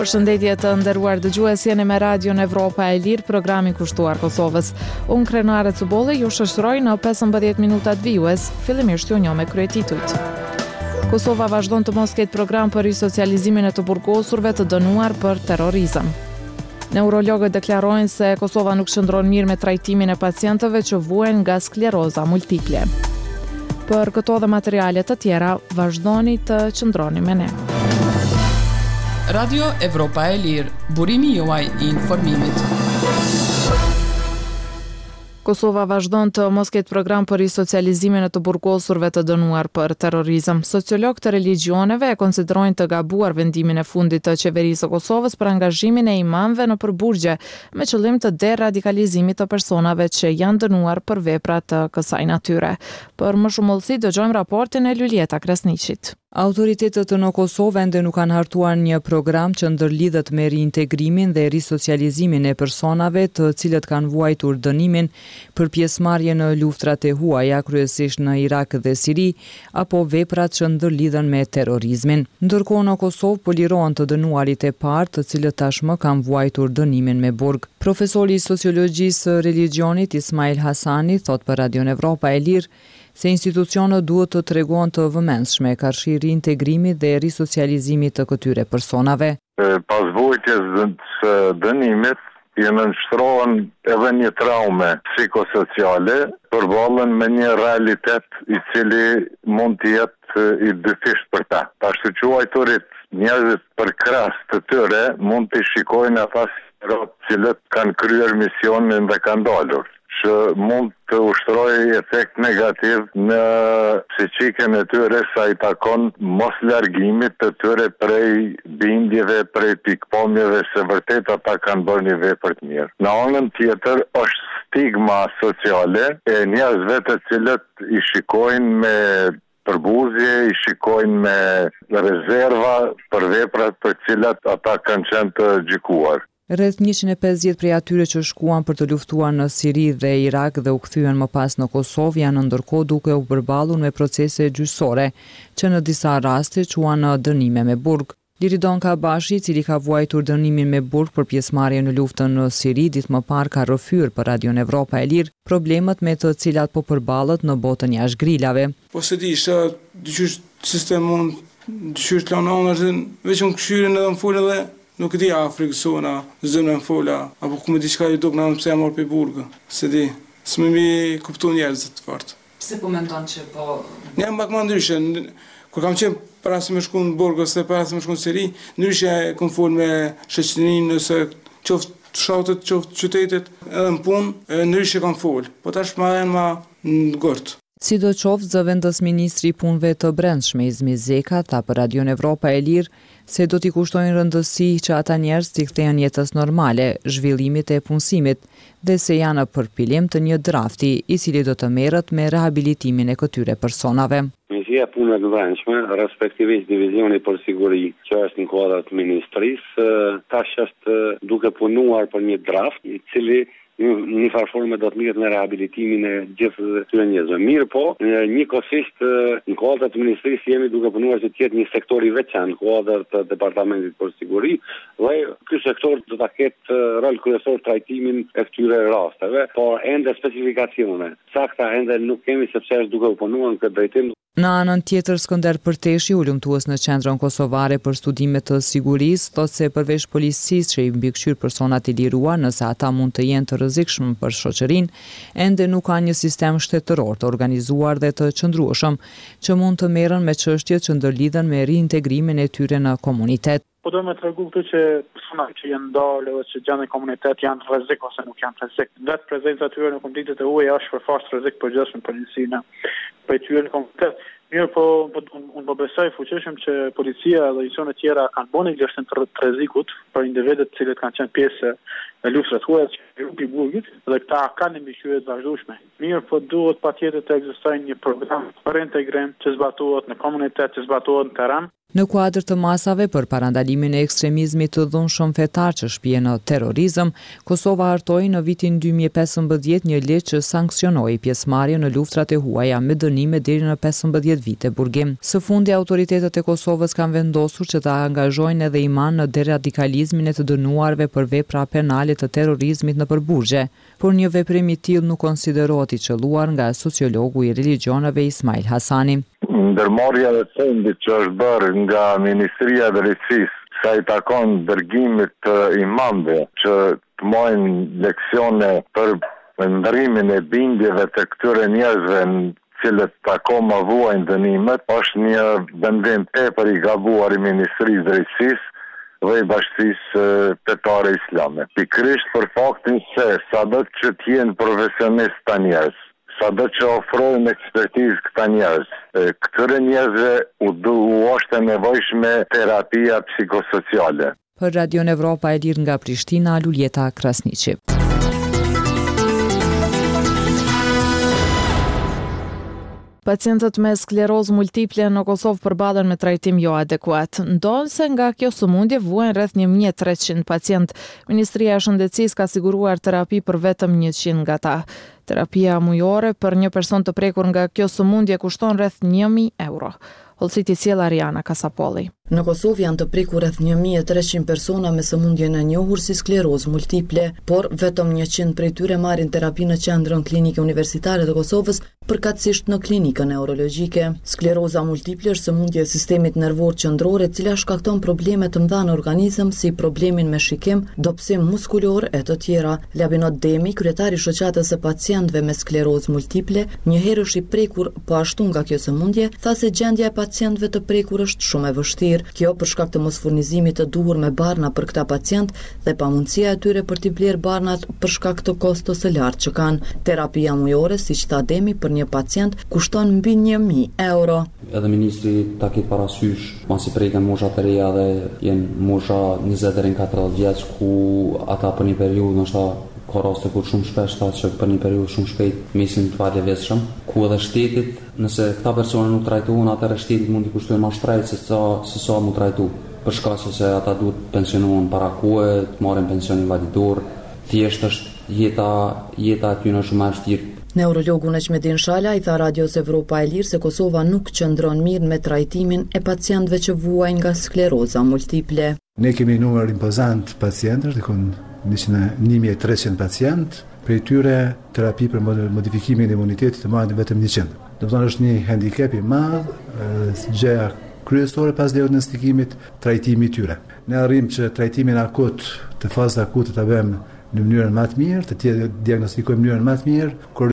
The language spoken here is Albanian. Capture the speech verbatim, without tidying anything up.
Përshëndetje të nderuar dëgjues, jeni me Radion Evropa e Lirë, programi kushtuar Kosovës. Unë Krenare Cubolli ju shoqëroj në pesëmbëdhjetë minutat vijues, fillimisht ju njoh me kryetitujt. Kosova vazhdon të mos ketë program për risocializimin e të burgosurve të dënuar për terrorizëm. Neurologët deklarojnë se Kosova nuk qëndron mirë me trajtimin e pacientëve që vuajnë nga skleroza multiple. Për këto dhe materiale të tjera, vazhdoni të qëndroni me ne. Radio Evropa e Lirë, burimi juaj i informimit. Kosova vazhdon të mos ketë program për risocializimin e të burgosurve të dënuar për terrorizëm. Sociologë të religioneve e konsiderojnë të gabuar vendimin e fundit të qeverisë së Kosovës për angazhimin e imamëve në përburgje me qëllim të deradikalizimit të personave që janë dënuar për vepra të kësaj natyre. Për më shumë hollësi dëgjojmë raportin e Lulieta Krasniqit. Autoritetet në Kosovë ende nuk kanë hartuar një program që ndërlidhet me reintegrimin dhe risocializimin e personave të cilët kanë vuajtur dënimin për pjesëmarrje në luftrat e huaja, kryesisht në Irak dhe Siri, apo veprat që ndërlidhen me terrorizmin. Ndërkohë në Kosovë po lirohen të dënuarit e parë, të cilët tashmë kanë vuajtur dënimin me burg. Profesori i sociologjisë religionit Ismail Hasani thot për Radion Evropa e Lirë se institucionet duhet të tregojnë të vëmendshme karshi reintegrimit dhe risocializimit të këtyre personave. Pas vujtjes së dënimit, i nënshtrohen edhe një traume psikosociale përballën me një realitet i cili mund të jetë i dyfisht për ta. Ashtu quajturit njerëzit për krahas të tyre mund të shikojnë ata si cilët kanë kryer misionin dhe kanë dalur, që mund të ushtrojë efekt negativ në psiqikën e tyre sa i takon mos largimit të tyre prej bindjeve, prej pikpamjeve se vërtet ata kanë bërë një vepër të mirë. Në anën tjetër është stigma sociale e njerëzve të cilët i shikojnë me përbuzje, i shikojnë me rezerva për veprat për cilat ata kanë qenë të gjykuar. Rreth njëqind e pesëdhjetë prej atyre që shkuan për të luftuar në Siri dhe Irak dhe u kthyen më pas në Kosovë janë ndërkohë duke u përballur me procese gjyqësore që në disa raste quhen në dënime me burg. Liridon Kabashi, i cili ka vuajtur dënimin me burg për pjesëmarrje në luftën në Siri, ditë më parë ka rrëfyer për Radion Evropa e Lirë problemet me të cilat po përballet në botën jashtë grilave. Po se di, sa dyqysh sistemon, dyqysh planonën, veç unë këshyrin edhe më folën edhe nuk e di Afrikë, zona, zëmën fola, apo ku me diçka ju duk në nëse e marrë për burgë, se di, së me mi kuptu njerëzit të fartë. Pse po mendon që po... Një më bakë më ndryshe, kur kam qenë para se me shku në burgës dhe para se me shku në Siri, ndryshe kom folë me shëqënin, nëse qoftë shatët, qoftë qytetit, edhe në punë, ndryshe kam folë, po tash ma e në ma në gërtë. Sidoqoftë, zëvendës ministri i punëve të brendshme Izmi Zeka tha për Radion Evropa e Lirë se do t'i kushtojnë rëndësi që ata njerëz t'i kthehen jetës normale, zhvillimit e punësimit, dhe se janë në përpilim të një drafti i cili do të merret me rehabilitimin e këtyre personave. Ministria e punëve të brendshme, respektivisht divizioni për siguri që është në kuadër të ministrisë, tash është duke punuar për një draft i cili një farforme do të mirët në rehabilitimin e gjithë këtyre njerëzve. Mirë po, njëkohësisht në kuadër të ministrisë jemi duke punuar që të jetë një sektor i veçantë në kuadër të departamentit për siguri, dhe ky sektor do ta ketë rol kryesor trajtimin e këtyre rasteve, por ende specifikacione sakta ende nuk kemi sepse është duke u punuar në këtë drejtim. Në anën tjetër, Skënder Përteshi, ulëmtues në Qendrën Kosovare për Studime të Sigurisë, thotë se përveç policisë që i mbikëqyr personat i liruar nëse ata mund të jenë të rrezikshëm për shoqërinë, ende nuk ka një sistem shtetëror të organizuar dhe të qëndrueshëm që mund të merren me çështjet që ndërlidhen me reintegrimin e tyre në komunitet. Po do me të regu këtu që personat që janë dalë dhe që gjendë në komunitet janë rrezik ose nuk janë rrezik. Vetë prezenca tyre në komunitetet e huaja është për fashë rrezik për gjithshëm për njësina për tyre në komunitet. Mirë po, unë po besoj fuqishëm që policia dhe institucionet tjera kanë bënë neglijim të rrezikut për individet të cilët kanë qenë pjesë e luftës huaja që grupi burgit dhe këta kanë mbikëqyrje të vazhdueshme. Mirë po duhet patjetër të ekzistojë një program për integrim që zbatohet në komunitet, që zbatohet në terren. Në kuadër të masave për parandalimin e ekstremizmit të dhunshëm fetar që shpije në terrorizëm, Kosova hartoi në vitin dy mijë e pesëmbëdhjetë një ligj që sankcionoi pjesëmarrjen në luftrat e huaja me dënime deri në pesëmbëdhjetë vite burgim. Së fundi autoritetet e Kosovës kanë vendosur që të angazhojnë edhe iman në deradikalizmin e të dënuarve për vepra penale të terrorizmit në përburgje, por një veprim i tillë nuk konsiderohet i qelluar nga sociologu i religioneve Ismail Hasani. Ndërmarrja e fundit që është bërë nga Ministria e Drejtësisë, sa i takon dërgimit të imamëve që të marrin leksione për ndrimin e bindjeve të këtyre njerëzve në cilët akoma vuajnë dënimet, është një vendim tepër i gabuar i Ministrisë Drejtësisë dhe i Bashkisë Fetare Islame. Pikërisht për faktin se sado që të jenë profesionistë ta njerëz, sado që ofrojnë ekspertizë këta njerëz, këtyre njerëzve u, u është e nevojshme terapia psikosociale. Për Radio Evropa e lirë nga Prishtina, Luljeta Krasniqi. Pacientët me sklerozë multiple në Kosovë përballen me trajtim jo adekuat. Ndonse nga kjo sëmundje vuajnë rreth një mijë e treqind pacient. Ministria e Shëndetësisë ka siguruar terapi për vetëm njëqind nga ta. Terapia mujore për një person të prekur nga kjo sëmundje kushton rreth një mijë euro. Hollësiti sjell Ariana Kasapolli. Në Kosovë janë të prekur rreth një mijë e treqind persona me sëmundjen e njohur si sklerozë multiple, por vetëm njëqind prej tyre marrin terapi në Qendrën Klinike Universitare të Kosovës, përkatësisht në klinikën neurologjike. Skleroza multiple është sëmundje e sistemit nervor qendror e cila shkakton probleme të mëdha në organizëm si problemin me shikim, dobësim muskulor e të tjera. Labinot Demi, kryetari i shoqatës së pacientëve me sklerozë multiple, një herë është i prekur po ashtu nga kjo sëmundje, tha se gjendja e pacientëve të prekur është shumë e vështirë. Kjo për shkak të mosfurnizimit të duhur me barna për këta pacient dhe pamundësia e tyre për t'i blerë barnat për shkak të kostos së lartë që kanë. Terapia mujore, siç tha Demi, për një pacient kushton mbi një mijë euro. Edhe ministri ta ketë parasysh, masi preken moshat e reja dhe jenë mosha njëzet deri në katërdhjetë vjeç, ku ata për një periudhë ndoshta ka raste kur shumë shpesh ta që për një periudhë shumë shpejt mesin të palëvizshëm, ku edhe shtetit, nëse këta persona nuk trajtohen, atëherë shtetit mund t'i kushtojë më shtrejt se sa se sa mu trajtu. Për shkak se ata duhet pensionohen para kohe, të marrin pension invalidor, thjesht është jeta jeta aty në shumë e vështirë. Neurologu Neçmedin Shala i tha Radios Evropa e Lirë se Kosova nuk qëndron mirë me trajtimin e pacientëve që vuajnë nga skleroza multiple. Ne kemi numër impozant pacientësh, dikon një mijë e treqind pacient, prej tyre terapi për modifikimin e imunitetit të marrin vetëm njëqind. Do të thonë është një handicap i madh, gjëja kryesore pas diagnostikimit, trajtimi i tyre. Ne arrim që trajtimin akut të fazës akute ta bëjmë në mënyrën më të mirë, të diagnostikojmë në mënyrën më të mirë,